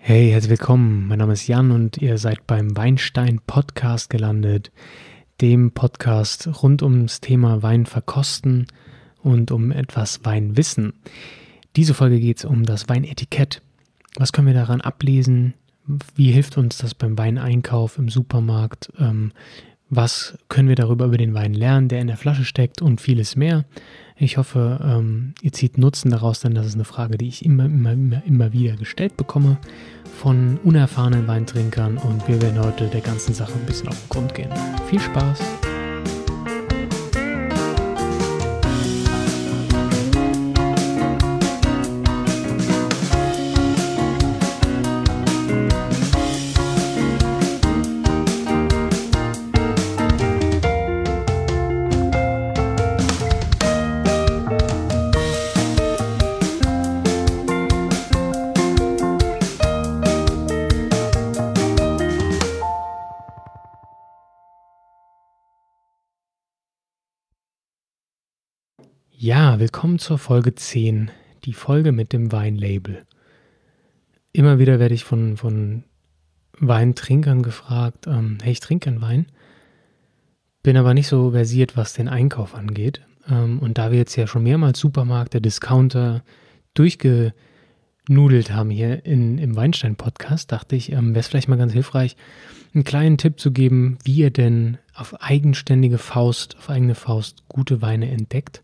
Hey, herzlich willkommen. Mein Name ist Jan und ihr seid beim Weinstein Podcast gelandet, dem Podcast rund ums Thema Wein verkosten und um etwas Weinwissen. Diese Folge geht es um das Weinetikett. Was können wir daran ablesen? Wie hilft uns das beim Weineinkauf im Supermarkt? Was können wir darüber über den Wein lernen, der in der Flasche steckt und vieles mehr? Ich hoffe, ihr zieht Nutzen daraus, denn das ist eine Frage, die ich immer wieder gestellt bekomme von unerfahrenen Weintrinkern und wir werden heute der ganzen Sache ein bisschen auf den Grund gehen. Viel Spaß! Ja, willkommen zur Folge 10, die Folge mit dem Weinlabel. Immer wieder werde ich von Weintrinkern gefragt, hey, ich trinke einen Wein, bin aber nicht so versiert, was den Einkauf angeht. Und da wir jetzt ja schon mehrmals Supermärkte, Discounter durchgenudelt haben hier im Weinstein-Podcast, dachte ich, wäre es vielleicht mal ganz hilfreich, einen kleinen Tipp zu geben, wie ihr denn auf eigene Faust gute Weine entdeckt,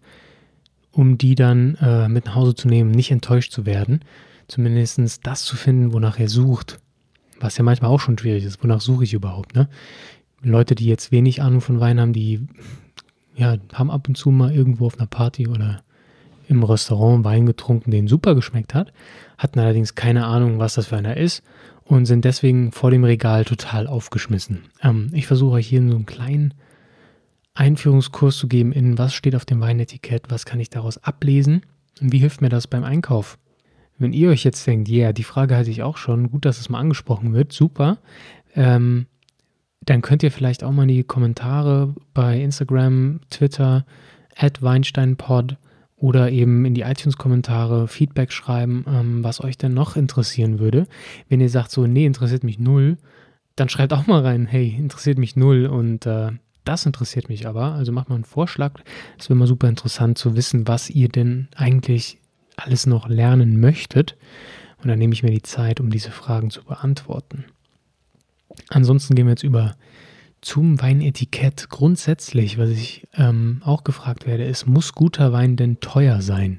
um die dann mit nach Hause zu nehmen, nicht enttäuscht zu werden. Zumindest das zu finden, wonach ihr sucht. Was ja manchmal auch schon schwierig ist. Wonach suche ich überhaupt, ne? Leute, die jetzt wenig Ahnung von Wein haben, die haben ab und zu mal irgendwo auf einer Party oder im Restaurant Wein getrunken, den super geschmeckt hat, hatten allerdings keine Ahnung, was das für einer ist und sind deswegen vor dem Regal total aufgeschmissen. Ich versuche euch hier so einen kleinen Einführungskurs zu geben in, was steht auf dem Weinetikett, was kann ich daraus ablesen und wie hilft mir das beim Einkauf. Wenn ihr euch jetzt denkt, die Frage hatte ich auch schon, gut, dass es mal angesprochen wird, super, dann könnt ihr vielleicht auch mal in die Kommentare bei Instagram, Twitter, @WeinsteinPod oder eben in die iTunes-Kommentare Feedback schreiben, was euch denn noch interessieren würde. Wenn ihr sagt so, nee, interessiert mich null, dann schreibt auch mal rein, hey, interessiert mich null und das interessiert mich aber, also macht mal einen Vorschlag. Es wäre mal super interessant zu wissen, was ihr denn eigentlich alles noch lernen möchtet. Und dann nehme ich mir die Zeit, um diese Fragen zu beantworten. Ansonsten gehen wir jetzt über zum Weinetikett. Grundsätzlich, was ich auch gefragt werde, ist, muss guter Wein denn teuer sein?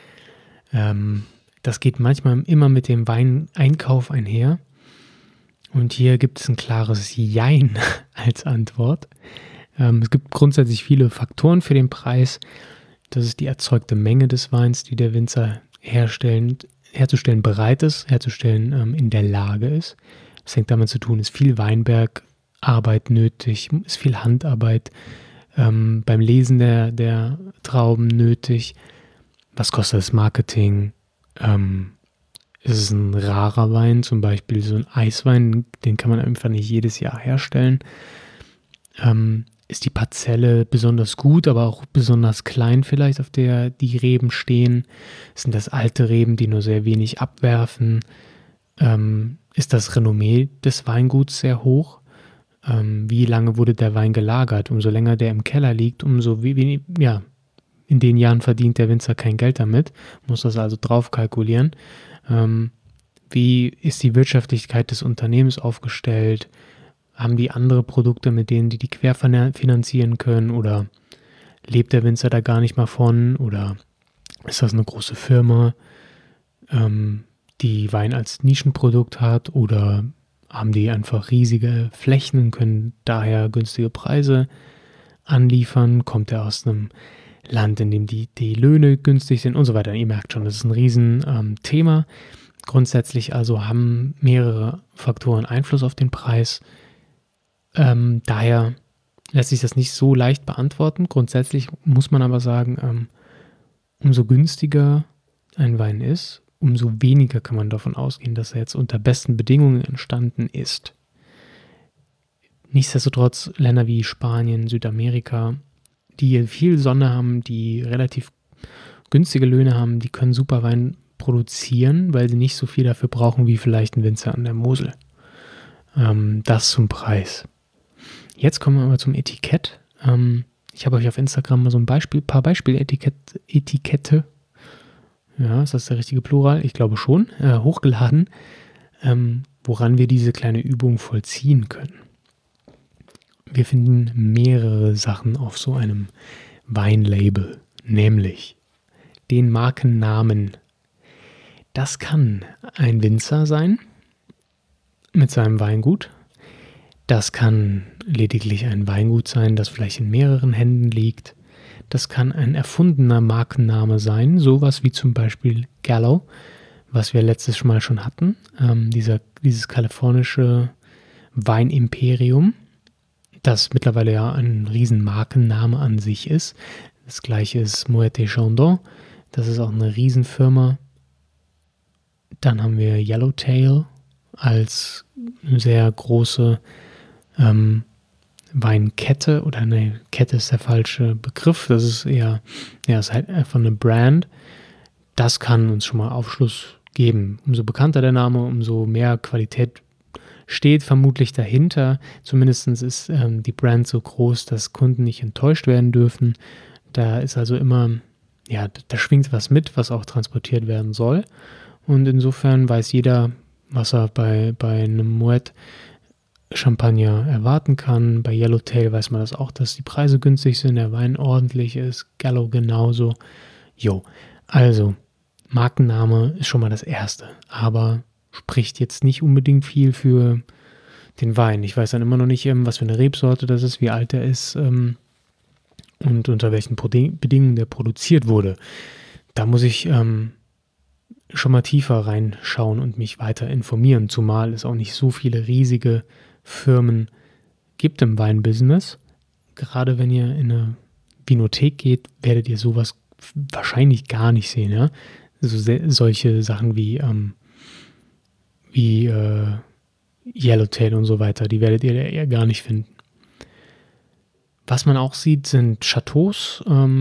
Das geht manchmal immer mit dem Weineinkauf einher. Und hier gibt es ein klares Jein als Antwort. Es gibt grundsätzlich viele Faktoren für den Preis. Das ist die erzeugte Menge des Weins, die der Winzer herzustellen bereit ist, herzustellen in der Lage ist. Das hängt damit zu tun, ist viel Weinbergarbeit nötig, ist viel Handarbeit beim Lesen der Trauben nötig. Was kostet das Marketing? Ist es ein rarer Wein, zum Beispiel so ein Eiswein, den kann man einfach nicht jedes Jahr herstellen. Ist die Parzelle besonders gut, aber auch besonders klein vielleicht, auf der die Reben stehen? Sind das alte Reben, die nur sehr wenig abwerfen? Ist das Renommee des Weinguts sehr hoch? Wie lange wurde der Wein gelagert? Umso länger der im Keller liegt, umso in den Jahren verdient der Winzer kein Geld damit, muss das also drauf kalkulieren. Wie ist die Wirtschaftlichkeit des Unternehmens aufgestellt? Haben die andere Produkte, mit denen die querfinanzieren können, oder lebt der Winzer da gar nicht mal von, oder ist das eine große Firma, die Wein als Nischenprodukt hat, oder haben die einfach riesige Flächen und können daher günstige Preise anliefern? Kommt er aus einem Land, in dem die Löhne günstig sind und so weiter? Ihr merkt schon, das ist ein riesen Thema. Grundsätzlich also haben mehrere Faktoren Einfluss auf den Preis. Daher lässt sich das nicht so leicht beantworten. Grundsätzlich muss man aber sagen, umso günstiger ein Wein ist, umso weniger kann man davon ausgehen, dass er jetzt unter besten Bedingungen entstanden ist. Nichtsdestotrotz Länder wie Spanien, Südamerika, die viel Sonne haben, die relativ günstige Löhne haben, die können super Wein produzieren, weil sie nicht so viel dafür brauchen wie vielleicht ein Winzer an der Mosel. Das zum Preis. Jetzt kommen wir aber zum Etikett. Ich habe euch auf Instagram mal so ein paar Beispieletikette, ja, ist das der richtige Plural? Ich glaube schon, hochgeladen, woran wir diese kleine Übung vollziehen können. Wir finden mehrere Sachen auf so einem Weinlabel, nämlich den Markennamen. Das kann ein Winzer sein mit seinem Weingut. Das kann lediglich ein Weingut sein, das vielleicht in mehreren Händen liegt. Das kann ein erfundener Markenname sein, sowas wie zum Beispiel Gallo, was wir letztes Mal schon hatten. Dieses kalifornische Weinimperium, das mittlerweile ja ein riesen Markenname an sich ist. Das gleiche ist Moët & Chandon, das ist auch eine Riesenfirma. Dann haben wir Yellowtail als eine sehr große Weinkette, oder eine Kette ist der falsche Begriff, das ist eher, ja, ist halt einfach eine Brand. Das kann uns schon mal Aufschluss geben. Umso bekannter der Name, umso mehr Qualität steht vermutlich dahinter. Zumindest ist die Brand so groß, dass Kunden nicht enttäuscht werden dürfen. Da ist also immer, ja, da schwingt was mit, was auch transportiert werden soll. Und insofern weiß jeder, was er bei einem Moët Champagner erwarten kann. Bei Yellowtail weiß man das auch, dass die Preise günstig sind, der Wein ordentlich ist, Gallo genauso. Also Markenname ist schon mal das Erste, aber spricht jetzt nicht unbedingt viel für den Wein. Ich weiß dann immer noch nicht, was für eine Rebsorte das ist, wie alt er ist und unter welchen Bedingungen der produziert wurde. Da muss ich schon mal tiefer reinschauen und mich weiter informieren, zumal es auch nicht so viele riesige Firmen gibt im Weinbusiness. Gerade wenn ihr in eine Vinothek geht, werdet ihr sowas wahrscheinlich gar nicht sehen, ja. Solche Sachen wie Yellowtail und so weiter, die werdet ihr eher gar nicht finden. Was man auch sieht, sind Chateaus.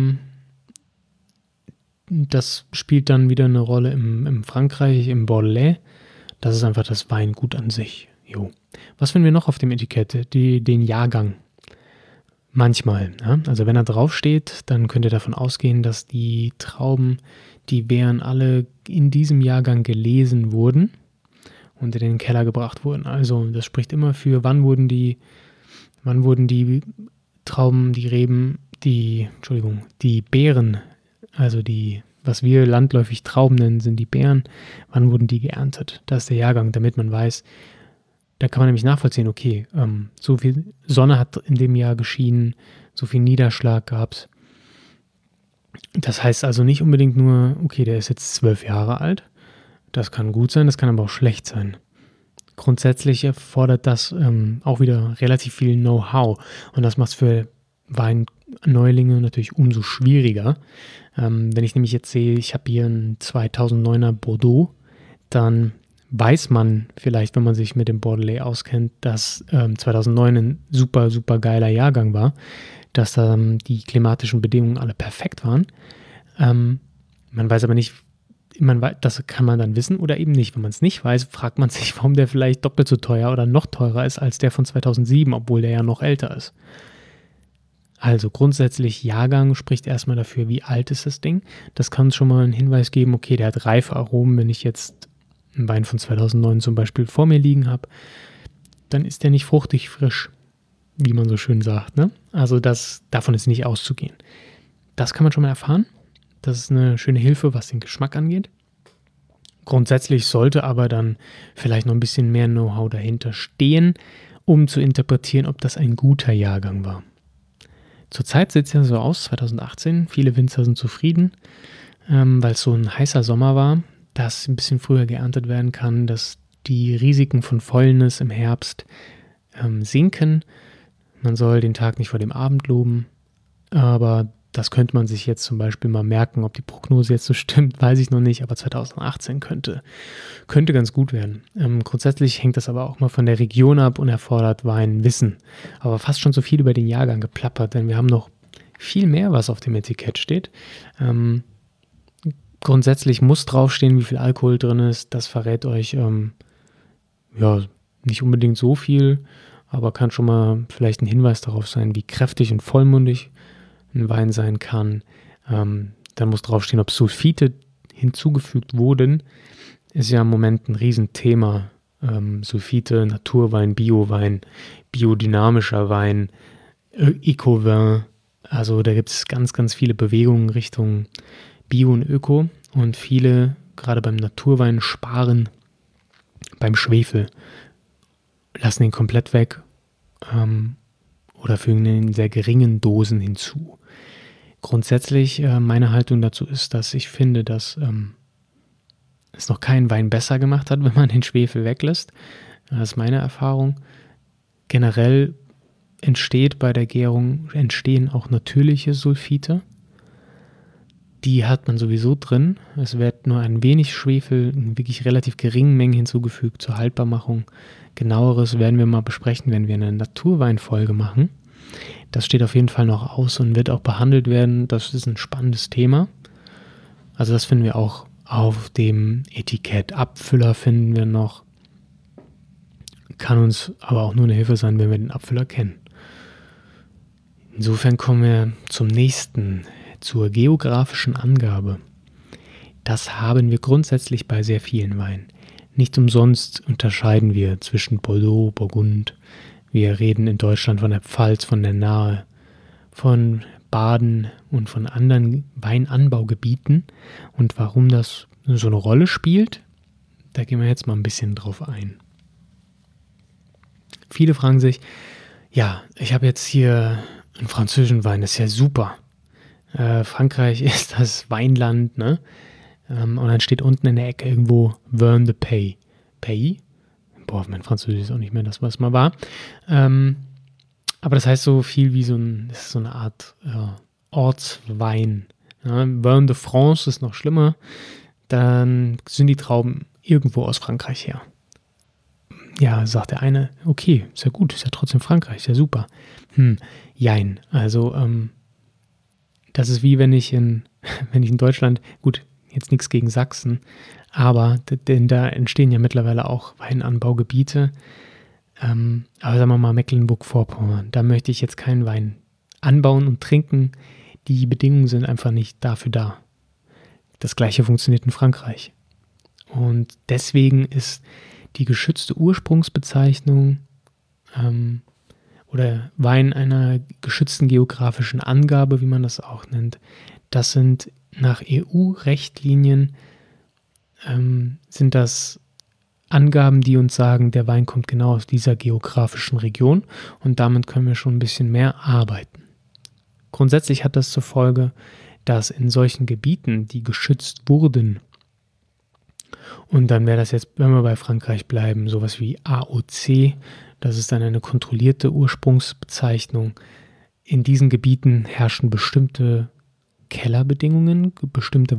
Das spielt dann wieder eine Rolle im Frankreich, im Bordelais. Das ist einfach das Weingut an sich. Was finden wir noch auf dem Etikett? Den Jahrgang. Manchmal. Ja? Also wenn er draufsteht, dann könnt ihr davon ausgehen, dass die Trauben, die Beeren alle in diesem Jahrgang gelesen wurden und in den Keller gebracht wurden. Also das spricht immer für, wann wurden die Trauben, die Beeren, also was wir landläufig Trauben nennen, sind die Beeren, wann wurden die geerntet? Das ist der Jahrgang, damit man weiß, da kann man nämlich nachvollziehen, okay, so viel Sonne hat in dem Jahr geschienen, so viel Niederschlag gab es. Das heißt also nicht unbedingt nur, okay, der ist jetzt 12 Jahre alt. Das kann gut sein, das kann aber auch schlecht sein. Grundsätzlich erfordert das auch wieder relativ viel Know-how. Und das macht es für Weinneulinge natürlich umso schwieriger. Wenn ich nämlich jetzt sehe, ich habe hier einen 2009er Bordeaux, dann weiß man vielleicht, wenn man sich mit dem Bordelais auskennt, dass 2009 ein super, super geiler Jahrgang war, dass die klimatischen Bedingungen alle perfekt waren. Man weiß aber nicht, das kann man dann wissen oder eben nicht. Wenn man es nicht weiß, fragt man sich, warum der vielleicht doppelt so teuer oder noch teurer ist als der von 2007, obwohl der ja noch älter ist. Also grundsätzlich Jahrgang spricht erstmal dafür, wie alt ist das Ding. Das kann uns schon mal einen Hinweis geben, okay, der hat reife Aromen. Wenn ich jetzt einen Wein von 2009 zum Beispiel vor mir liegen habe, dann ist der nicht fruchtig frisch, wie man so schön sagt, ne? Also davon ist nicht auszugehen. Das kann man schon mal erfahren. Das ist eine schöne Hilfe, was den Geschmack angeht. Grundsätzlich sollte aber dann vielleicht noch ein bisschen mehr Know-how dahinter stehen, um zu interpretieren, ob das ein guter Jahrgang war. Zurzeit sieht es ja so aus, 2018, viele Winzer sind zufrieden, weil es so ein heißer Sommer war, dass ein bisschen früher geerntet werden kann, dass die Risiken von Fäulnis im Herbst sinken. Man soll den Tag nicht vor dem Abend loben, aber das könnte man sich jetzt zum Beispiel mal merken. Ob die Prognose jetzt so stimmt, weiß ich noch nicht, aber 2018 könnte ganz gut werden. Grundsätzlich hängt das aber auch mal von der Region ab und erfordert Weinwissen. Aber fast schon so viel über den Jahrgang geplappert, denn wir haben noch viel mehr, was auf dem Etikett steht. Grundsätzlich muss draufstehen, wie viel Alkohol drin ist. Das verrät euch nicht unbedingt so viel, aber kann schon mal vielleicht ein Hinweis darauf sein, wie kräftig und vollmundig ein Wein sein kann. Dann muss draufstehen, ob Sulfite hinzugefügt wurden. Ist ja im Moment ein Riesenthema. Sulfite, Naturwein, Biowein, biodynamischer Wein, Eco-Vin. Also da gibt es ganz, ganz viele Bewegungen Richtung Bio und Öko. Und viele, gerade beim Naturwein, sparen beim Schwefel, lassen ihn komplett weg oder fügen ihn in sehr geringen Dosen hinzu. Grundsätzlich meine Haltung dazu ist, dass ich finde, dass es noch keinen Wein besser gemacht hat, wenn man den Schwefel weglässt. Das ist meine Erfahrung. Generell bei der Gärung entstehen auch natürliche Sulfite. Die hat man sowieso drin. Es wird nur ein wenig Schwefel in wirklich relativ geringen Mengen hinzugefügt zur Haltbarmachung. Genaueres werden wir mal besprechen, wenn wir eine Naturweinfolge machen. Das steht auf jeden Fall noch aus und wird auch behandelt werden. Das ist ein spannendes Thema. Also das finden wir auch auf dem Etikett. Abfüller finden wir noch. Kann uns aber auch nur eine Hilfe sein, wenn wir den Abfüller kennen. Insofern kommen wir zum nächsten, zur geografischen Angabe. Das haben wir grundsätzlich bei sehr vielen Weinen. Nicht umsonst unterscheiden wir zwischen Bordeaux, Burgund. Wir reden in Deutschland von der Pfalz, von der Nahe, von Baden und von anderen Weinanbaugebieten. Und warum das so eine Rolle spielt, da gehen wir jetzt mal ein bisschen drauf ein. Viele fragen sich, ja, ich habe jetzt hier einen französischen Wein, das ist ja super. Frankreich ist das Weinland, ne? Und dann steht unten in der Ecke irgendwo Vin de Pays. Pays? Boah, mein Französisch ist auch nicht mehr das, was mal war. Aber das heißt so viel wie das ist so eine Art Ortswein. Ja, Vin de France ist noch schlimmer. Dann sind die Trauben irgendwo aus Frankreich her. Ja, sagt der eine, okay, ist ja gut, ist ja trotzdem Frankreich, ist ja super. Jein, also das ist wie wenn ich in Deutschland, gut, jetzt nichts gegen Sachsen, aber denn da entstehen ja mittlerweile auch Weinanbaugebiete. Aber sagen wir mal Mecklenburg-Vorpommern, da möchte ich jetzt keinen Wein anbauen und trinken. Die Bedingungen sind einfach nicht dafür da. Das Gleiche funktioniert in Frankreich. Und deswegen ist die geschützte Ursprungsbezeichnung oder Wein einer geschützten geografischen Angabe, wie man das auch nennt, das sind nach EU-Rechtlinien sind das Angaben, die uns sagen, der Wein kommt genau aus dieser geografischen Region und damit können wir schon ein bisschen mehr arbeiten. Grundsätzlich hat das zur Folge, dass in solchen Gebieten, die geschützt wurden, und dann wäre das jetzt, wenn wir bei Frankreich bleiben, sowas wie AOC, das ist dann eine kontrollierte Ursprungsbezeichnung. In diesen Gebieten herrschen bestimmte Kellerbedingungen, bestimmte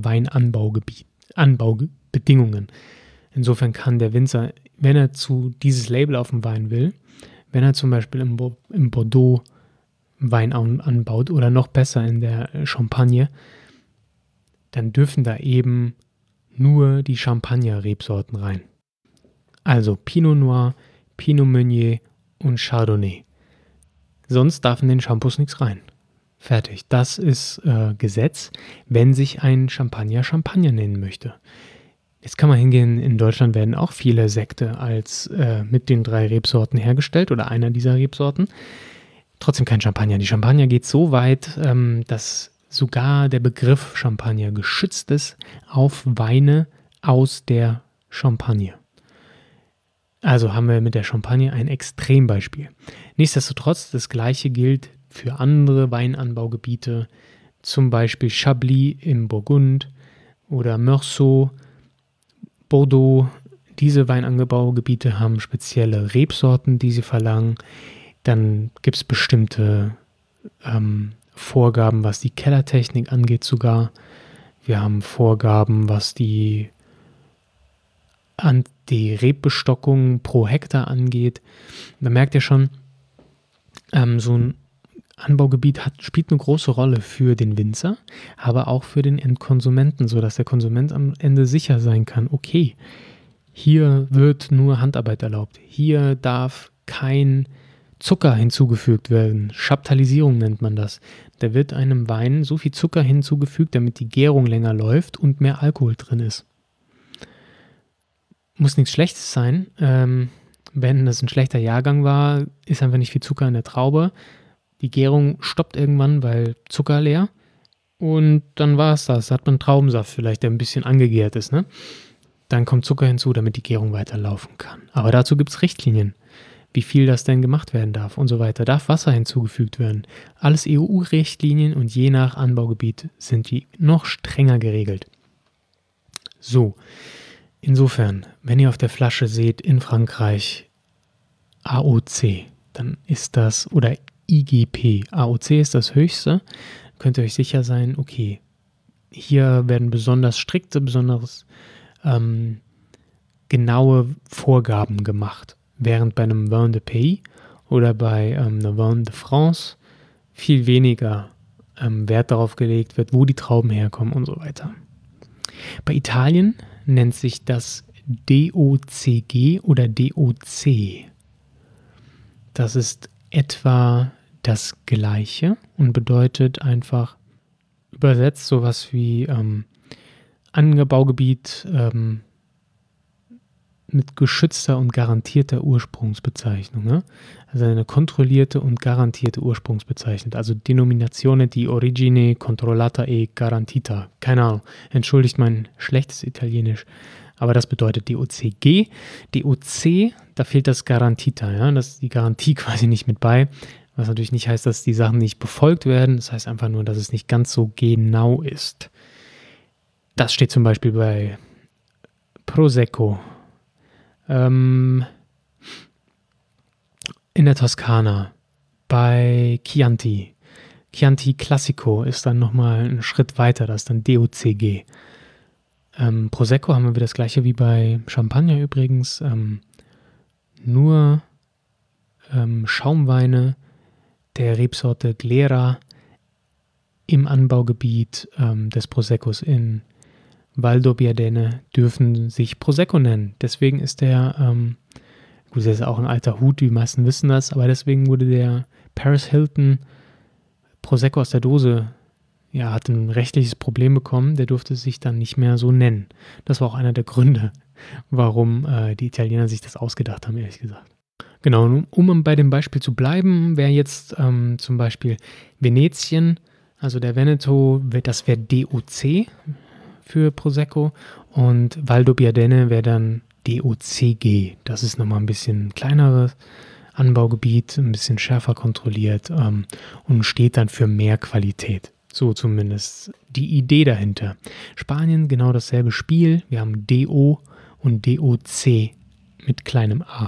Weinanbaubedingungen. Insofern kann der Winzer, wenn er zu dieses Label auf dem Wein will, wenn er zum Beispiel im Bordeaux Wein anbaut oder noch besser in der Champagne, dann dürfen da eben nur die Champagner-Rebsorten rein. Also Pinot Noir, Pinot Meunier und Chardonnay. Sonst darf in den Shampoos nichts rein. Fertig. Das ist Gesetz, wenn sich ein Champagner Champagner nennen möchte. Jetzt kann man hingehen, in Deutschland werden auch viele Sekte mit den 3 Rebsorten hergestellt oder einer dieser Rebsorten. Trotzdem kein Champagner. Die Champagner geht so weit, dass sogar der Begriff Champagner geschützt ist auf Weine aus der Champagne. Also haben wir mit der Champagne ein Extrembeispiel. Nichtsdestotrotz, das Gleiche gilt für andere Weinanbaugebiete, zum Beispiel Chablis im Burgund oder Meursault, Bordeaux. Diese Weinanbaugebiete haben spezielle Rebsorten, die sie verlangen. Dann gibt es bestimmte Vorgaben, was die Kellertechnik angeht sogar. Wir haben Vorgaben, was die Rebbestockung pro Hektar angeht. Da merkt ihr schon, so ein Anbaugebiet spielt eine große Rolle für den Winzer, aber auch für den Endkonsumenten, sodass der Konsument am Ende sicher sein kann, okay, hier wird nur Handarbeit erlaubt, hier darf kein Zucker hinzugefügt werden. Chaptalisierung nennt man das. Da wird einem Wein so viel Zucker hinzugefügt, damit die Gärung länger läuft und mehr Alkohol drin ist. Muss nichts Schlechtes sein. Wenn das ein schlechter Jahrgang war, ist einfach nicht viel Zucker in der Traube. Die Gärung stoppt irgendwann, weil Zucker leer. Und dann war es das. Da hat man Traubensaft vielleicht, der ein bisschen angegärt ist. Ne? Dann kommt Zucker hinzu, damit die Gärung weiterlaufen kann. Aber dazu gibt es Richtlinien, wie viel das denn gemacht werden darf und so weiter. Darf Wasser hinzugefügt werden? Alles EU-Richtlinien und je nach Anbaugebiet sind die noch strenger geregelt. So, insofern, wenn ihr auf der Flasche seht in Frankreich AOC, dann ist das, oder IGP, AOC ist das höchste, könnt ihr euch sicher sein, okay, hier werden besonders strikte, besonders genaue Vorgaben gemacht. Während bei einem Vin de Pays oder bei einer Vin de France viel weniger Wert darauf gelegt wird, wo die Trauben herkommen und so weiter. Bei Italien nennt sich das DOCG oder DOC. Das ist etwa das Gleiche und bedeutet einfach übersetzt sowas wie Anbaugebiet mit geschützter und garantierter Ursprungsbezeichnung. Ne? Also eine kontrollierte und garantierte Ursprungsbezeichnung. Also Denominazione di origine controllata e garantita. Keine Ahnung, entschuldigt mein schlechtes Italienisch. Aber das bedeutet DOCG. DOC, da fehlt das Garantita. Ja? Das ist die Garantie quasi nicht mit bei. Was natürlich nicht heißt, dass die Sachen nicht befolgt werden. Das heißt einfach nur, dass es nicht ganz so genau ist. Das steht zum Beispiel bei Prosecco. In der Toskana, bei Chianti. Chianti Classico ist dann nochmal einen Schritt weiter, das ist dann DOCG. Prosecco haben wir wieder das gleiche wie bei Champagner übrigens. Nur Schaumweine der Rebsorte Glera im Anbaugebiet des Proseccos in Valdobbiadene dürfen sich Prosecco nennen. Deswegen ist der, gut, der ist auch ein alter Hut, die meisten wissen das, aber deswegen wurde der Paris Hilton Prosecco aus der Dose, ja, hat ein rechtliches Problem bekommen, der durfte sich dann nicht mehr so nennen. Das war auch einer der Gründe, warum die Italiener sich das ausgedacht haben, ehrlich gesagt. Genau, um bei dem Beispiel zu bleiben, wäre jetzt zum Beispiel Venetien, also der Veneto, das wäre DOC für Prosecco und Valdobbiadene wäre dann DOCG. Das ist nochmal ein bisschen kleineres Anbaugebiet, ein bisschen schärfer kontrolliert und steht dann für mehr Qualität. So zumindest die Idee dahinter. Spanien genau dasselbe Spiel. Wir haben DO und DOC mit kleinem a.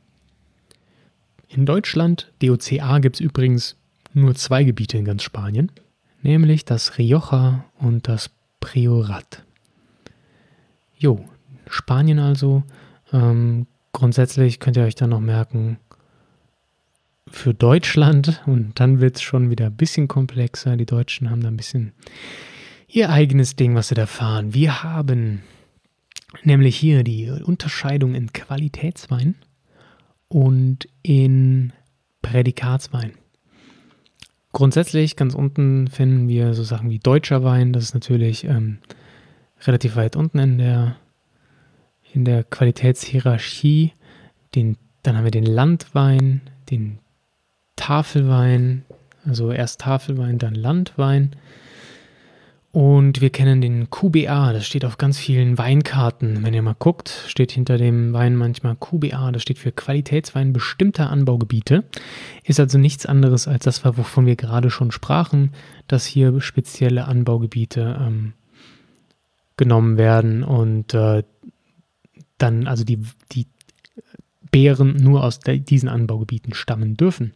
In Deutschland, DOCA, gibt es übrigens nur 2 Gebiete in ganz Spanien, nämlich das Rioja und das Priorat. Jo, Spanien also. Grundsätzlich könnt ihr euch dann noch merken, für Deutschland, und dann wird es schon wieder ein bisschen komplexer. Die Deutschen haben da ein bisschen ihr eigenes Ding, was sie da fahren. Wir haben nämlich hier die Unterscheidung in Qualitätswein und in Prädikatswein. Grundsätzlich, ganz unten finden wir so Sachen wie deutscher Wein. Das ist natürlich relativ weit unten in der Qualitätshierarchie. Dann haben wir den Landwein, den Tafelwein, also erst Tafelwein, dann Landwein. Und wir kennen den QBA, das steht auf ganz vielen Weinkarten. Wenn ihr mal guckt, steht hinter dem Wein manchmal QBA, das steht für Qualitätswein bestimmter Anbaugebiete. Ist also nichts anderes als das, wovon wir gerade schon sprachen, dass hier spezielle Anbaugebiete genommen werden und dann also die Beeren nur aus diesen Anbaugebieten stammen dürfen.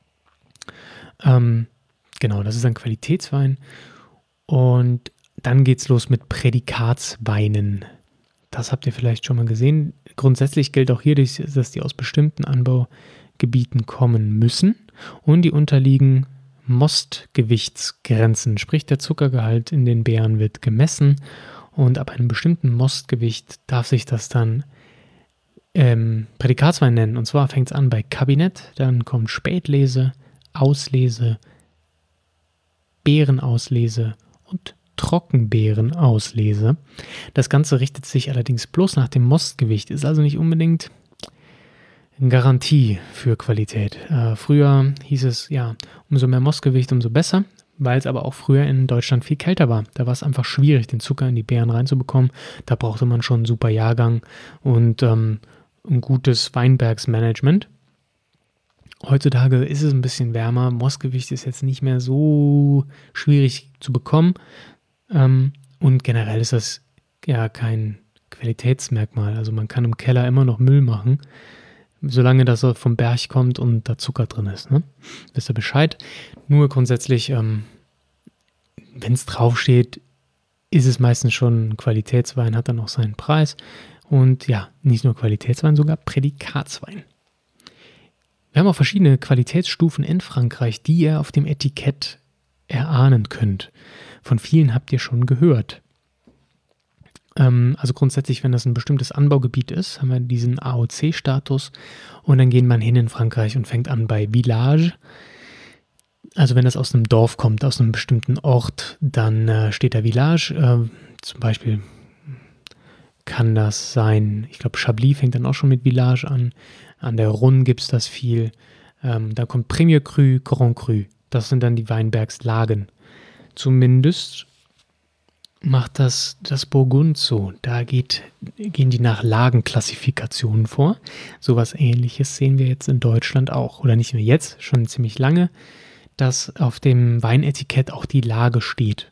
Genau, das ist ein Qualitätswein. Und dann geht's los mit Prädikatsweinen. Das habt ihr vielleicht schon mal gesehen. Grundsätzlich gilt auch hier, dass die aus bestimmten Anbaugebieten kommen müssen und die unterliegen Mostgewichtsgrenzen, sprich der Zuckergehalt in den Beeren wird gemessen und ab einem bestimmten Mostgewicht darf sich das dann Prädikatswein nennen. Und zwar fängt es an bei Kabinett, dann kommt Spätlese, Auslese, Beerenauslese und Trockenbeerenauslese. Das Ganze richtet sich allerdings bloß nach dem Mostgewicht, ist also nicht unbedingt eine Garantie für Qualität. Früher hieß es, ja, umso mehr Mostgewicht, umso besser, weil es aber auch früher in Deutschland viel kälter war. Da war es einfach schwierig, den Zucker in die Beeren reinzubekommen. Da brauchte man schon einen super Jahrgang und ein gutes Weinbergsmanagement. Heutzutage ist es ein bisschen wärmer. Mostgewicht ist jetzt nicht mehr so schwierig zu bekommen. Und generell ist das ja kein Qualitätsmerkmal. Also man kann im Keller immer noch Müll machen, solange das vom Berg kommt und da Zucker drin ist. Ne? Wisst ihr Bescheid? Nur grundsätzlich, wenn es draufsteht, ist es meistens schon Qualitätswein, hat dann auch seinen Preis. Und ja, nicht nur Qualitätswein, sogar Prädikatswein. Wir haben auch verschiedene Qualitätsstufen in Frankreich, die ihr auf dem Etikett erahnen könnt. Von vielen habt ihr schon gehört. Also grundsätzlich, wenn das ein bestimmtes Anbaugebiet ist, haben wir diesen AOC-Status und dann geht man hin in Frankreich und fängt an bei Village. Also wenn das aus einem Dorf kommt, aus einem bestimmten Ort, dann steht da Village. Zum Beispiel kann das sein, ich glaube Chablis fängt dann auch schon mit Village an. An der Rhône gibt es das viel. Da kommt Premier Cru, Grand Cru. Das sind dann die Weinbergslagen. Zumindest macht das Burgund so. Da gehen die nach Lagenklassifikationen vor. Sowas Ähnliches sehen wir jetzt in Deutschland auch. Oder nicht nur jetzt, schon ziemlich lange, dass auf dem Weinetikett auch die Lage steht.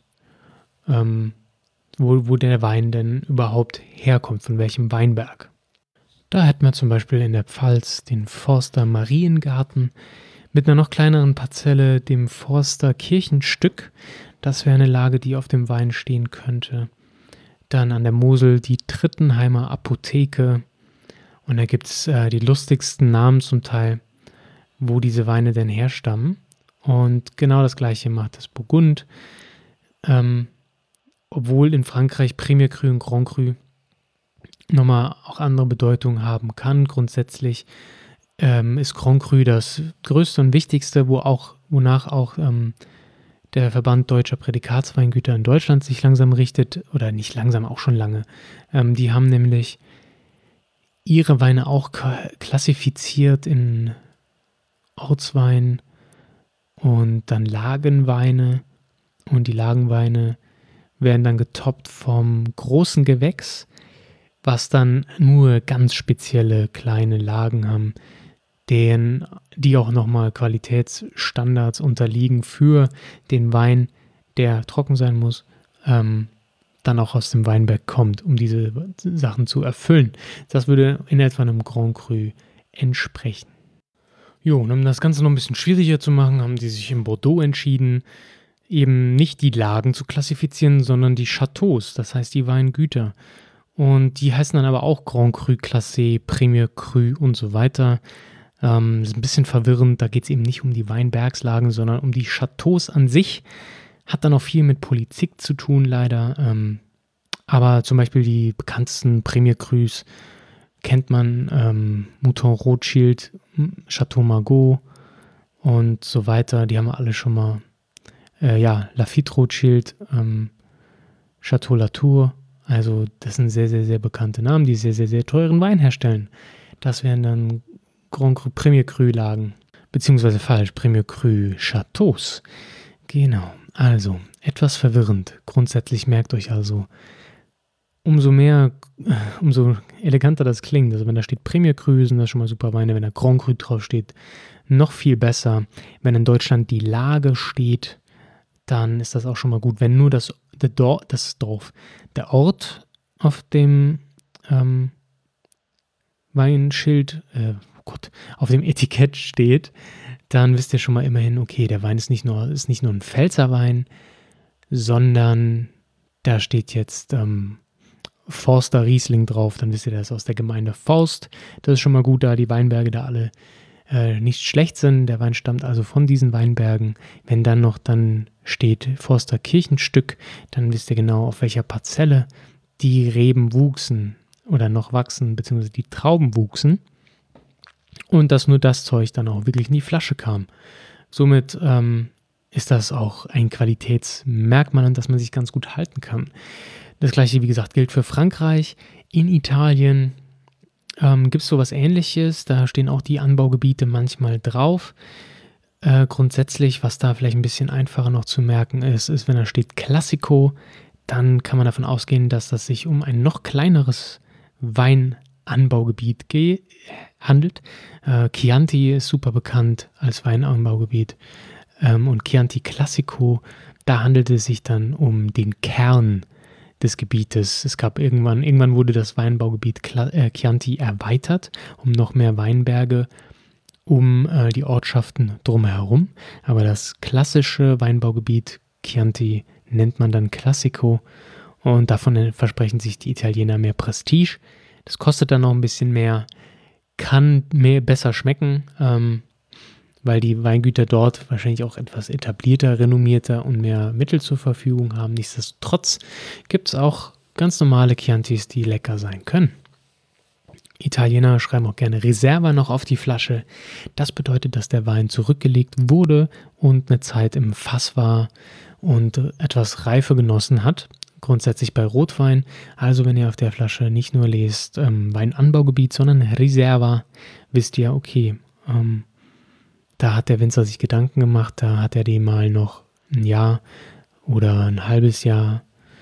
Wo der Wein denn überhaupt herkommt, von welchem Weinberg. Da hätten wir zum Beispiel in der Pfalz den Forster Mariengarten mit einer noch kleineren Parzelle, dem Forster Kirchenstück. Das wäre eine Lage, die auf dem Wein stehen könnte. Dann an der Mosel die Trittenheimer Apotheke. Und da gibt es die lustigsten Namen zum Teil, wo diese Weine denn herstammen. Und genau das Gleiche macht das Burgund. Obwohl in Frankreich Premier Cru und Grand Cru nochmal auch andere Bedeutungen haben kann. Grundsätzlich ist Grand Cru das größte und wichtigste, wonach auch der Verband Deutscher Prädikatsweingüter in Deutschland sich langsam richtet, oder nicht langsam, auch schon lange. Die haben nämlich ihre Weine auch klassifiziert in Ortswein und dann Lagenweine. Und die Lagenweine werden dann getoppt vom großen Gewächs, was dann nur ganz spezielle kleine Lagen haben, die auch nochmal Qualitätsstandards unterliegen für den Wein, der trocken sein muss, dann auch aus dem Weinberg kommt, um diese Sachen zu erfüllen. Das würde in etwa einem Grand Cru entsprechen. Jo, und um das Ganze noch ein bisschen schwieriger zu machen, haben die sich in Bordeaux entschieden, eben nicht die Lagen zu klassifizieren, sondern die Chateaus, das heißt die Weingüter. Und die heißen dann aber auch Grand Cru Classé, Premier Cru und so weiter. Das ist ein bisschen verwirrend, da geht es eben nicht um die Weinbergslagen, sondern um die Chateaus an sich. Hat dann auch viel mit Politik zu tun, leider. Aber zum Beispiel die bekanntesten Premier Crus kennt man, Mouton Rothschild, Chateau Margaux und so weiter. Die haben wir alle schon mal. Lafite Rothschild, Chateau Latour. Also das sind sehr, sehr, sehr bekannte Namen, die sehr, sehr, sehr teuren Wein herstellen. Das wären dann Grand Cru, Premier Cru Lagen, beziehungsweise falsch, Premier Cru Chateaus. Genau, also etwas verwirrend. Grundsätzlich merkt euch also, umso eleganter das klingt. Also wenn da steht Premier Cru, sind das schon mal super Weine. Wenn da Grand Cru drauf steht, noch viel besser. Wenn in Deutschland die Lage steht, dann ist das auch schon mal gut. Wenn nur der Ort auf dem Weinschild, auf dem Etikett steht, dann wisst ihr schon mal immerhin, okay, der Wein ist nicht nur ein Pfälzer Wein, sondern da steht jetzt Forster Riesling drauf, dann wisst ihr, das ist aus der Gemeinde Forst. Das ist schon mal gut, da die Weinberge da alle nicht schlecht sind. Der Wein stammt also von diesen Weinbergen. Wenn dann steht Forster Kirchenstück, dann wisst ihr genau, auf welcher Parzelle die Reben wuchsen oder noch wachsen, beziehungsweise die Trauben wuchsen. Und dass nur das Zeug dann auch wirklich in die Flasche kam. Somit ist das auch ein Qualitätsmerkmal, an das man sich ganz gut halten kann. Das gleiche, wie gesagt, gilt für Frankreich. In Italien gibt es sowas Ähnliches. Da stehen auch die Anbaugebiete manchmal drauf. Grundsätzlich, was da vielleicht ein bisschen einfacher noch zu merken ist, wenn da steht Classico, dann kann man davon ausgehen, dass das sich um ein noch kleineres Weinanbaugebiet handelt. Chianti ist super bekannt als Weinanbaugebiet. Und Chianti Classico, da handelt es sich dann um den Kern des Gebietes. Es gab irgendwann wurde das Weinbaugebiet Chianti erweitert, um noch mehr Weinberge um die Ortschaften drumherum. Aber das klassische Weinbaugebiet Chianti nennt man dann Classico und davon versprechen sich die Italiener mehr Prestige. Das kostet dann noch ein bisschen mehr, kann besser schmecken, weil die Weingüter dort wahrscheinlich auch etwas etablierter, renommierter und mehr Mittel zur Verfügung haben. Nichtsdestotrotz gibt es auch ganz normale Chiantis, die lecker sein können. Italiener schreiben auch gerne Reserva noch auf die Flasche. Das bedeutet, dass der Wein zurückgelegt wurde und eine Zeit im Fass war und etwas Reife genossen hat. Grundsätzlich bei Rotwein. Also wenn ihr auf der Flasche nicht nur lest Weinanbaugebiet, sondern Reserva, wisst ihr, okay, da hat der Winzer sich Gedanken gemacht, da hat er die mal noch ein Jahr oder ein halbes Jahr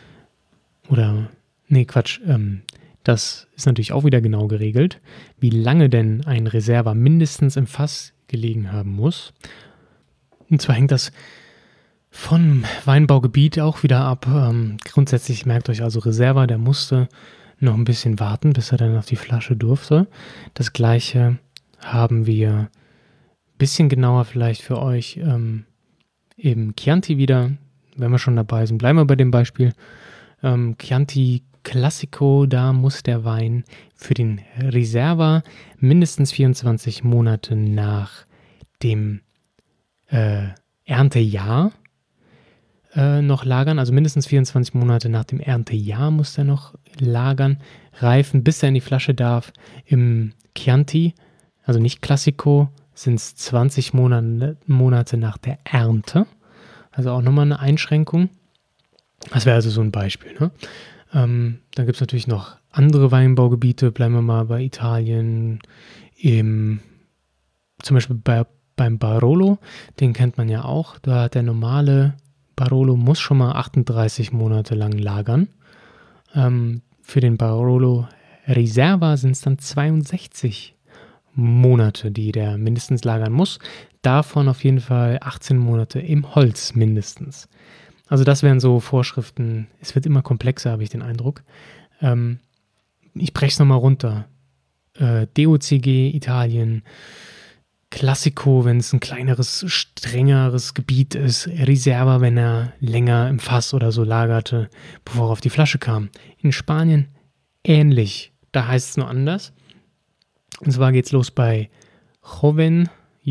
das ist natürlich auch wieder genau geregelt, wie lange denn ein Reserva mindestens im Fass gelegen haben muss. Und zwar hängt das vom Weinbaugebiet auch wieder ab. Grundsätzlich merkt euch also Reserva, der musste noch ein bisschen warten, bis er dann auf die Flasche durfte. Das gleiche haben wir ein bisschen genauer vielleicht für euch eben Chianti wieder. Wenn wir schon dabei sind, bleiben wir bei dem Beispiel. Chianti Classico, da muss der Wein für den Reserva mindestens 24 Monate nach dem Erntejahr noch lagern, also mindestens 24 Monate nach dem Erntejahr muss er noch lagern, reifen, bis er in die Flasche darf. Im Chianti, also nicht Classico, sind es 20 Monate nach der Ernte, also auch nochmal eine Einschränkung. Das wäre also so ein Beispiel, ne? Dann gibt es natürlich noch andere Weinbaugebiete, bleiben wir mal bei Italien, zum Beispiel beim Barolo, den kennt man ja auch, da hat der normale Barolo muss schon mal 38 Monate lang lagern. Für den Barolo Reserva sind es dann 62 Monate, die der mindestens lagern muss, davon auf jeden Fall 18 Monate im Holz mindestens. Also das wären so Vorschriften. Es wird immer komplexer, habe ich den Eindruck. Ich breche es nochmal runter. DOCG, Italien, Classico, wenn es ein kleineres, strengeres Gebiet ist, Reserva, wenn er länger im Fass oder so lagerte, bevor er auf die Flasche kam. In Spanien ähnlich. Da heißt es nur anders. Und zwar geht es los bei Joven,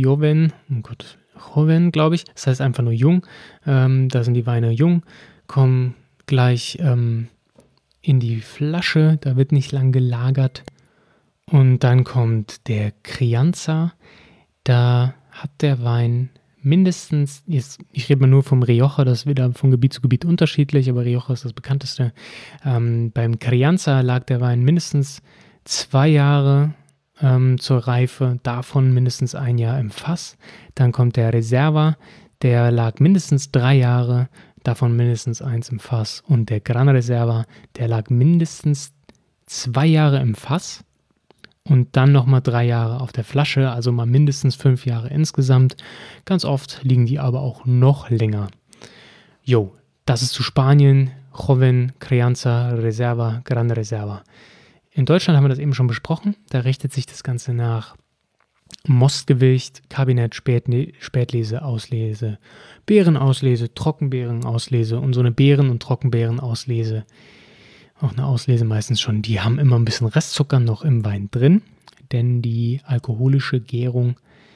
glaube ich. Das heißt einfach nur jung. Da sind die Weine jung, kommen gleich in die Flasche. Da wird nicht lang gelagert. Und dann kommt der Crianza. Da hat der Wein mindestens, ich rede mal nur vom Rioja, das ist wieder von Gebiet zu Gebiet unterschiedlich, aber Rioja ist das bekannteste. Beim Crianza lag der Wein mindestens 2 Jahre zur Reife, davon mindestens 1 Jahr im Fass. Dann kommt der Reserva, der lag mindestens 3 Jahre, davon mindestens 1 im Fass. Und der Gran Reserva, der lag mindestens 2 Jahre im Fass und dann nochmal 3 Jahre auf der Flasche, also mal mindestens 5 Jahre insgesamt. Ganz oft liegen die aber auch noch länger. Jo, das ist zu Spanien, Joven, Crianza, Reserva, Gran Reserva. In Deutschland haben wir das eben schon besprochen. Da richtet sich das Ganze nach Mostgewicht, Kabinett, Spätlese, Auslese, Beerenauslese, Trockenbeerenauslese und so eine Beeren- und Trockenbeerenauslese. Auch eine Auslese meistens schon. Die haben immer ein bisschen Restzucker noch im Wein drin, denn die alkoholische Gärung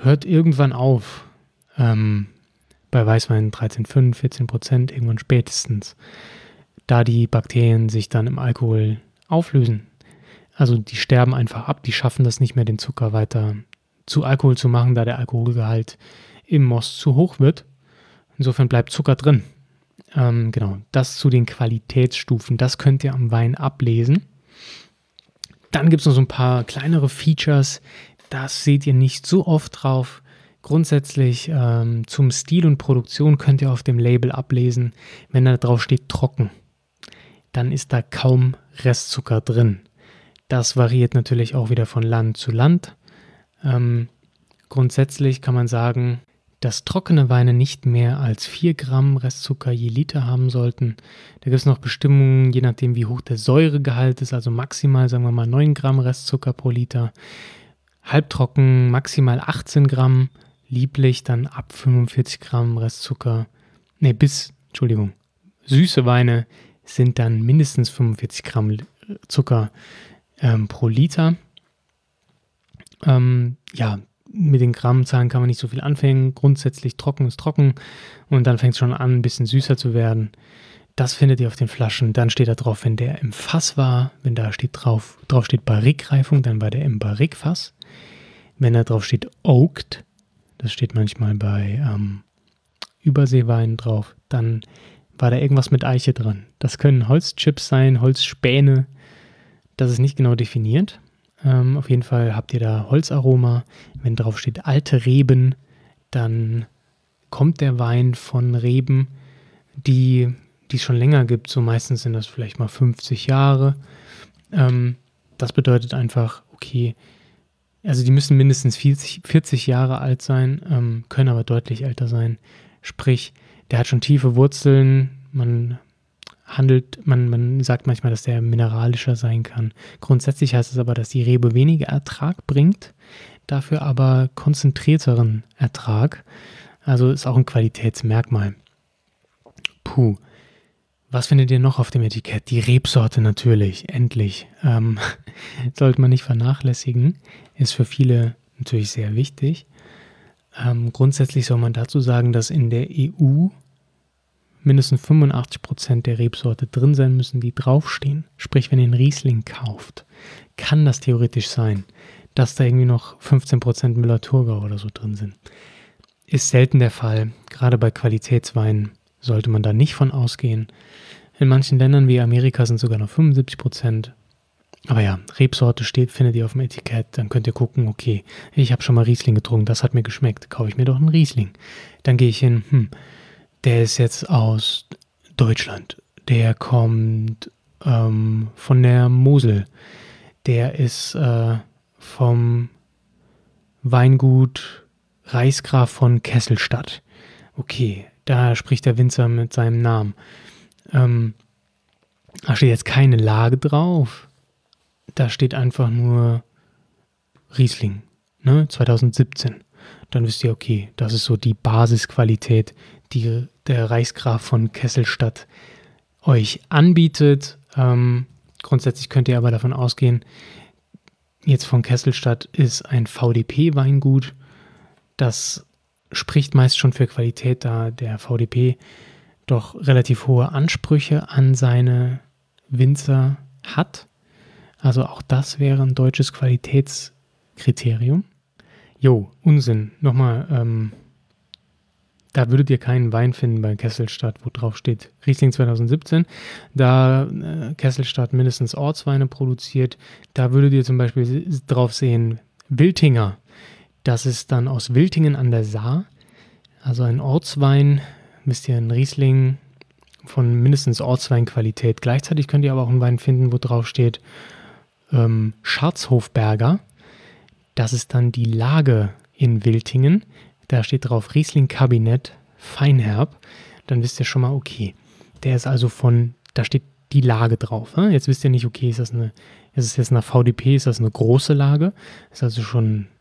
hört irgendwann auf. Bei Weißwein 13,5, 14%, irgendwann spätestens, da die Bakterien sich dann im Alkohol auflösen. Also die sterben einfach ab, die schaffen das nicht mehr, den Zucker weiter zu Alkohol zu machen, da der Alkoholgehalt im Most zu hoch wird. Insofern bleibt Zucker drin. Genau, das zu den Qualitätsstufen, das könnt ihr am Wein ablesen. Dann gibt es noch so ein paar kleinere Features, das seht ihr nicht so oft drauf. Grundsätzlich zum Stil und Produktion könnt ihr auf dem Label ablesen, wenn da drauf steht trocken, dann ist da kaum Restzucker drin. Das variiert natürlich auch wieder von Land zu Land. Grundsätzlich kann man sagen, dass trockene Weine nicht mehr als 4 Gramm Restzucker je Liter haben sollten. Da gibt es noch Bestimmungen, je nachdem wie hoch der Säuregehalt ist, also maximal, sagen wir mal, 9 Gramm Restzucker pro Liter. Halbtrocken maximal 18 Gramm, lieblich dann ab 45 Gramm Restzucker. Süße Weine sind dann mindestens 45 Gramm Zucker pro Liter. Mit den Grammzahlen kann man nicht so viel anfangen. Grundsätzlich trocken ist trocken und dann fängt es schon an, ein bisschen süßer zu werden. Das findet ihr auf den Flaschen. Dann steht da drauf, wenn der im Fass war, wenn da drauf steht Barrique-Reifung, dann war der im Barrique-Fass. Wenn da drauf steht Oaked, das steht manchmal bei Überseeweinen drauf, dann war da irgendwas mit Eiche dran. Das können Holzchips sein, Holzspäne, das ist nicht genau definiert. Auf jeden Fall habt ihr da Holzaroma. Wenn drauf steht alte Reben, dann kommt der Wein von Reben, die es schon länger gibt. So meistens sind das vielleicht mal 50 Jahre. Das bedeutet einfach, okay, also die müssen mindestens 40 Jahre alt sein, können aber deutlich älter sein. Sprich, der hat schon tiefe Wurzeln, man sagt manchmal, dass der mineralischer sein kann. Grundsätzlich heißt es aber, dass die Rebe weniger Ertrag bringt, dafür aber konzentrierteren Ertrag. Also ist auch ein Qualitätsmerkmal. Was findet ihr noch auf dem Etikett? Die Rebsorte natürlich, endlich. Sollte man nicht vernachlässigen, ist für viele natürlich sehr wichtig. Grundsätzlich soll man dazu sagen, dass in der EU mindestens 85% der Rebsorte drin sein müssen, die draufstehen. Sprich, wenn ihr einen Riesling kauft, kann das theoretisch sein, dass da irgendwie noch 15% Müller-Thurgau oder so drin sind. Ist selten der Fall. Gerade bei Qualitätsweinen sollte man da nicht von ausgehen. In manchen Ländern wie Amerika sind sogar noch 75%. Aber ja, Rebsorte findet ihr auf dem Etikett. Dann könnt ihr gucken, okay, ich habe schon mal Riesling getrunken, das hat mir geschmeckt. Kaufe ich mir doch einen Riesling. Dann gehe ich hin, der ist jetzt aus Deutschland. Der kommt von der Mosel. Der ist vom Weingut Reichsgraf von Kesselstadt. Okay, da spricht der Winzer mit seinem Namen. Da steht jetzt keine Lage drauf. Da steht einfach nur Riesling, 2017. Dann wisst ihr, okay, das ist so die Basisqualität, die der Reichsgraf von Kesselstadt euch anbietet. Grundsätzlich könnt ihr aber davon ausgehen, jetzt von Kesselstadt ist ein VDP-Weingut. Das spricht meist schon für Qualität, da der VDP doch relativ hohe Ansprüche an seine Winzer hat. Also auch das wäre ein deutsches Qualitätskriterium. Unsinn. Nochmal, da würdet ihr keinen Wein finden bei Kesselstadt, wo drauf steht Riesling 2017. Da Kesselstadt mindestens Ortsweine produziert, da würdet ihr zum Beispiel drauf sehen Wiltinger. Das ist dann aus Wiltingen an der Saar. Also ein Ortswein, wisst ihr, ein Riesling von mindestens Ortsweinqualität. Gleichzeitig könnt ihr aber auch einen Wein finden, wo drauf steht Scharzhofberger. Das ist dann die Lage in Wiltingen. Da steht drauf Riesling Kabinett Feinherb. Dann wisst ihr schon mal, okay, der ist also da steht die Lage drauf. Jetzt wisst ihr nicht, okay, ist es jetzt eine VDP, ist das eine große Lage? Ist also schon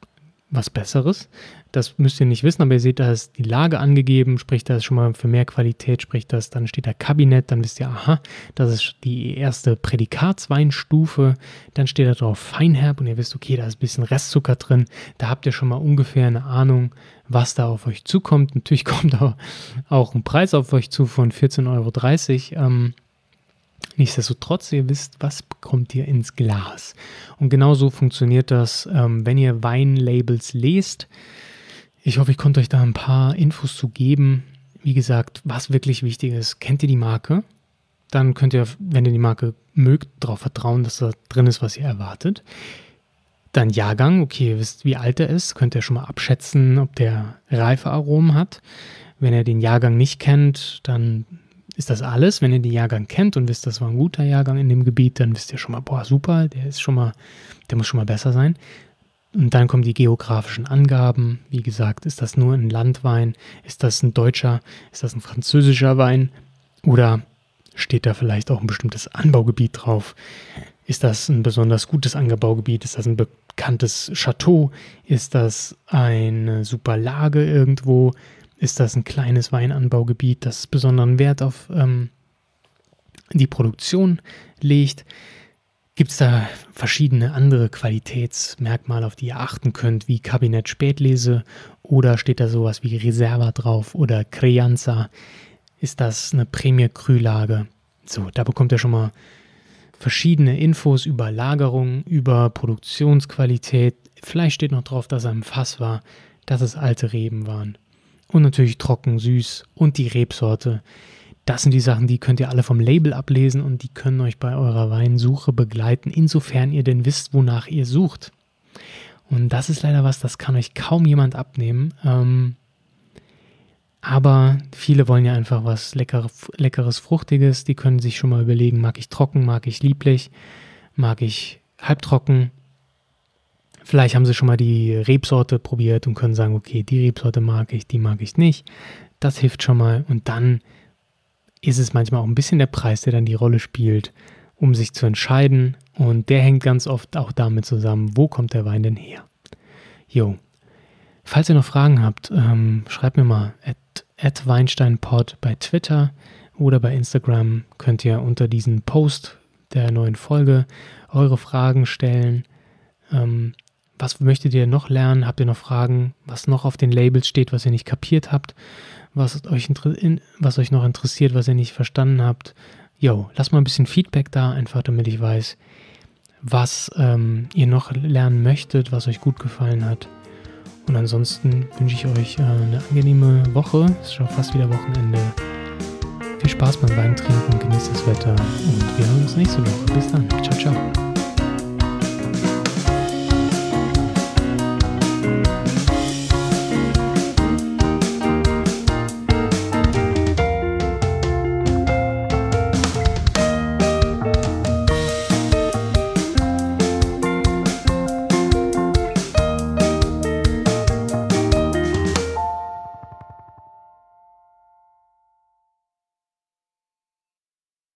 was Besseres. Das müsst ihr nicht wissen, aber ihr seht, da ist die Lage angegeben, sprich, da ist schon mal für mehr Qualität, sprich, dann steht da Kabinett, dann wisst ihr, aha, das ist die erste Prädikatsweinstufe, dann steht da drauf Feinherb und ihr wisst, okay, da ist ein bisschen Restzucker drin, da habt ihr schon mal ungefähr eine Ahnung, was da auf euch zukommt. Natürlich kommt aber auch ein Preis auf euch zu von 14,30 €. Nichtsdestotrotz, ihr wisst, was bekommt ihr ins Glas. Und genauso funktioniert das, wenn ihr Weinlabels lest. Ich hoffe, ich konnte euch da ein paar Infos zu geben. Wie gesagt, was wirklich wichtig ist, kennt ihr die Marke? Dann könnt ihr, wenn ihr die Marke mögt, darauf vertrauen, dass da drin ist, was ihr erwartet. Dann Jahrgang, okay, ihr wisst, wie alt er ist, könnt ihr schon mal abschätzen, ob der reife Aromen hat. Wenn ihr den Jahrgang nicht kennt, dann ist das alles. Wenn ihr den Jahrgang kennt und wisst, das war ein guter Jahrgang in dem Gebiet, dann wisst ihr schon mal, boah, super, der muss schon mal besser sein. Und dann kommen die geografischen Angaben. Wie gesagt, ist das nur ein Landwein? Ist das ein deutscher? Ist das ein französischer Wein? Oder steht da vielleicht auch ein bestimmtes Anbaugebiet drauf? Ist das ein besonders gutes Anbaugebiet? Ist das ein bekanntes Chateau? Ist das eine super Lage irgendwo? Ist das ein kleines Weinanbaugebiet, das besonderen Wert auf die Produktion legt? Gibt es da verschiedene andere Qualitätsmerkmale, auf die ihr achten könnt, wie Kabinett Spätlese, oder steht da sowas wie Reserva drauf oder Crianza? Ist das eine Premier Cru Lage? So, da bekommt ihr schon mal verschiedene Infos über Lagerung, über Produktionsqualität. Vielleicht steht noch drauf, dass er im Fass war, dass es alte Reben waren. Und natürlich trocken, süß und die Rebsorte. Das sind die Sachen, die könnt ihr alle vom Label ablesen und die können euch bei eurer Weinsuche begleiten, insofern ihr denn wisst, wonach ihr sucht. Und das ist leider was, das kann euch kaum jemand abnehmen. Aber viele wollen ja einfach was Leckeres, Fruchtiges. Die können sich schon mal überlegen, mag ich trocken, mag ich lieblich, mag ich halbtrocken. Vielleicht haben sie schon mal die Rebsorte probiert und können sagen, okay, die Rebsorte mag ich, die mag ich nicht. Das hilft schon mal. Und dann ist es manchmal auch ein bisschen der Preis, der dann die Rolle spielt, um sich zu entscheiden. Und der hängt ganz oft auch damit zusammen, wo kommt der Wein denn her? Jo. Falls ihr noch Fragen habt, schreibt mir mal @weinsteinpod bei Twitter oder bei Instagram. Könnt ihr unter diesen Post der neuen Folge eure Fragen stellen. Was möchtet ihr noch lernen? Habt ihr noch Fragen, was noch auf den Labels steht, was ihr nicht kapiert habt? Was euch noch interessiert, was ihr nicht verstanden habt? Jo, lasst mal ein bisschen Feedback da, einfach damit ich weiß, was ihr noch lernen möchtet, was euch gut gefallen hat. Und ansonsten wünsche ich euch eine angenehme Woche. Es ist schon fast wieder Wochenende. Viel Spaß beim Wein trinken, genießt das Wetter und wir hören uns nächste Woche. Bis dann. Ciao, ciao.